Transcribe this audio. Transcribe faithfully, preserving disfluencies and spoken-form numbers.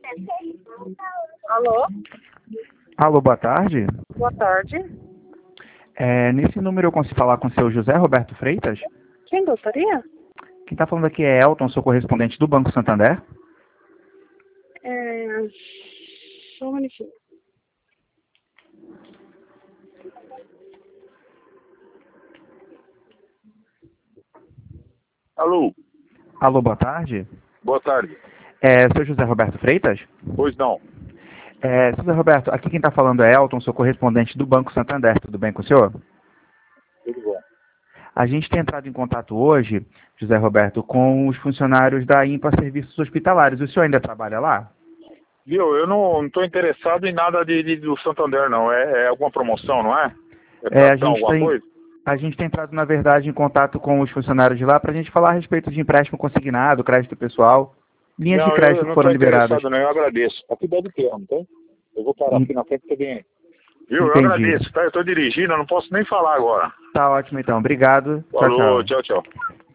Alô? Alô, boa tarde. Boa tarde. É, nesse número eu consigo falar com o seu José Roberto Freitas? Quem gostaria? Quem está falando aqui é Elton, sou correspondente do Banco Santander. É... Só um minutinho. Alô, Alô, boa tarde. boa tarde. É, seu José Roberto Freitas? Pois não. É, seu José Roberto, aqui quem está falando é Elton, sou correspondente do Banco Santander. Tudo bem com o senhor? Tudo bom. A gente tem entrado em contato hoje, José Roberto, com os funcionários da IMPA Serviços Hospitalares. O senhor ainda trabalha lá? Viu, eu não estou interessado em nada de, de- do Santander, não. É, é alguma promoção, não é? É É, a cartão, gente alguma tem, coisa? a gente tem entrado, na verdade, em contato com os funcionários de lá para a gente falar a respeito de empréstimo consignado, crédito pessoal, linhas de Não, eu, eu crédito que não foram estou liberadas. interessado, não. Eu agradeço. Aqui dá de termo, tá? Eu vou parar En- aqui na frente também. Viu, eu Entendi. agradeço, tá? Eu estou dirigindo, eu não posso nem falar agora. Tá ótimo, então. Obrigado. Tchau, Falou, tchau. tchau, tchau.